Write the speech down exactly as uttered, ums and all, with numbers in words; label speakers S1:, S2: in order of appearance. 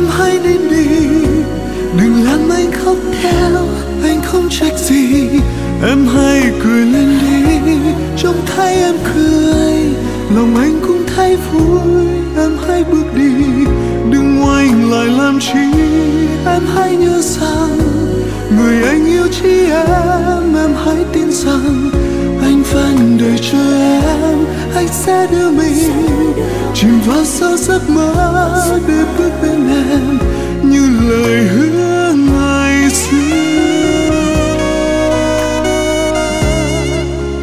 S1: em hãy đến đi, đừng làm anh khóc theo, anh không trách gì. Em hãy cười lên đi, trông thấy em cười, lòng anh cũng thấy vui. Em hãy bước đi, đừng ngoảnh lại làm chi. Em hãy nhớ rằng người anh yêu chỉ em. Em hãy tin rằng anh vẫn đợi chờ em. Anh sẽ đưa mình chìm vào sâu giấc mơ để bước bên em như lời hứa ngày xưa.